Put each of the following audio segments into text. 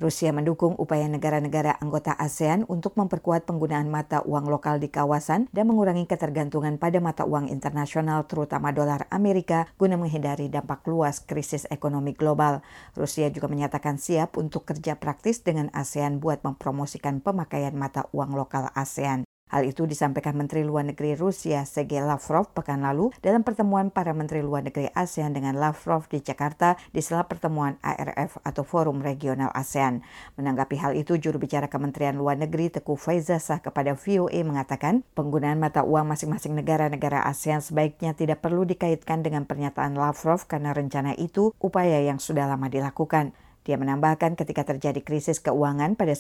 Rusia mendukung upaya negara-negara anggota ASEAN untuk memperkuat penggunaan mata uang lokal di kawasan dan mengurangi ketergantungan pada mata uang internasional terutama dolar Amerika guna menghindari dampak luas krisis ekonomi global. Rusia juga menyatakan siap untuk kerja praktis dengan ASEAN buat mempromosikan pemakaian mata uang lokal ASEAN. Hal itu disampaikan Menteri Luar Negeri Rusia Sergei Lavrov pekan lalu dalam pertemuan para Menteri Luar Negeri ASEAN dengan Lavrov di Jakarta di sela pertemuan ARF atau Forum Regional ASEAN. Menanggapi hal itu, juru bicara Kementerian Luar Negeri Teuku Faizasyah kepada VOA mengatakan penggunaan mata uang masing-masing negara-negara ASEAN sebaiknya tidak perlu dikaitkan dengan pernyataan Lavrov karena rencana itu upaya yang sudah lama dilakukan. Dia menambahkan ketika terjadi krisis keuangan pada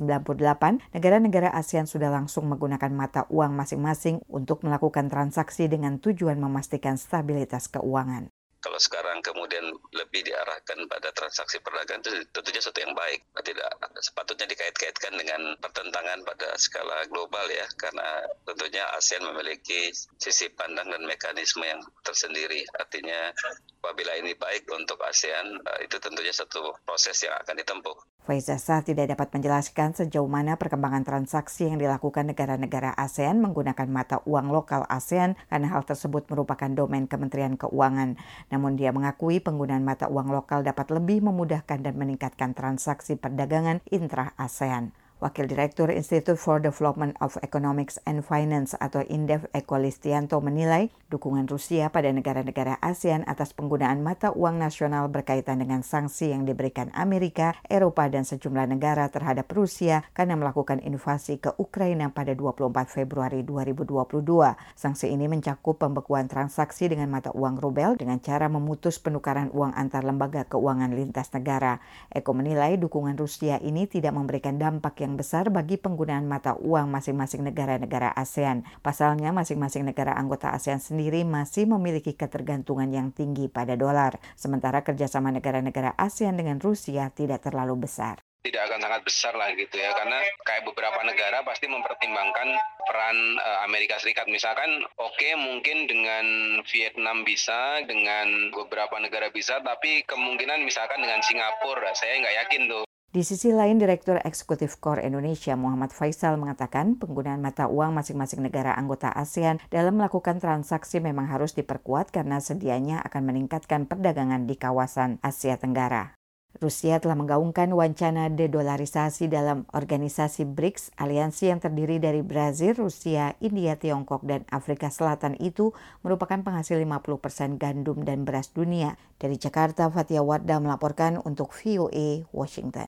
1998, negara-negara ASEAN sudah langsung menggunakan mata uang masing-masing untuk melakukan transaksi dengan tujuan memastikan stabilitas keuangan. Kalau sekarang kemudian lebih diarahkan pada transaksi perdagangan itu tentunya sesuatu yang baik. Tidak sepatutnya dikait-kaitkan dengan pertentangan pada skala global ya, karena tentunya ASEAN memiliki sisi pandang dan mekanisme yang tersendiri. Artinya apabila ini baik untuk ASEAN, itu tentunya satu proses yang akan ditempuh. Faizasyah tidak dapat menjelaskan sejauh mana perkembangan transaksi yang dilakukan negara-negara ASEAN menggunakan mata uang lokal ASEAN karena hal tersebut merupakan domain Kementerian Keuangan. Namun dia mengakui penggunaan mata uang lokal dapat lebih memudahkan dan meningkatkan transaksi perdagangan intra-ASEAN. Wakil Direktur Institute for Development of Economics and Finance atau INDEF Eko Listianto menilai dukungan Rusia pada negara-negara ASEAN atas penggunaan mata uang nasional berkaitan dengan sanksi yang diberikan Amerika, Eropa, dan sejumlah negara terhadap Rusia karena melakukan invasi ke Ukraina pada 24 Februari 2022. Sanksi ini mencakup pembekuan transaksi dengan mata uang rubel dengan cara memutus penukaran uang antar lembaga keuangan lintas negara. Eko menilai dukungan Rusia ini tidak memberikan dampak yang besar bagi penggunaan mata uang masing-masing negara-negara ASEAN. Pasalnya, masing-masing negara anggota ASEAN sendiri masih memiliki ketergantungan yang tinggi pada dolar, sementara kerjasama negara-negara ASEAN dengan Rusia tidak terlalu besar. Tidak akan sangat besar lah gitu ya, karena kayak beberapa negara pasti mempertimbangkan peran Amerika Serikat. Misalkan mungkin dengan Vietnam bisa, dengan beberapa negara bisa, tapi kemungkinan misalkan dengan Singapura saya nggak yakin tuh. Di sisi lain, Direktur Eksekutif KOR Indonesia Muhammad Faisal mengatakan penggunaan mata uang masing-masing negara anggota ASEAN dalam melakukan transaksi memang harus diperkuat karena sedianya akan meningkatkan perdagangan di kawasan Asia Tenggara. Rusia telah menggaungkan wacana dedolarisasi dalam organisasi BRICS, aliansi yang terdiri dari Brazil, Rusia, India, Tiongkok, dan Afrika Selatan itu merupakan penghasil 50% gandum dan beras dunia. Dari Jakarta, Fatia Wardah melaporkan untuk VOA Washington.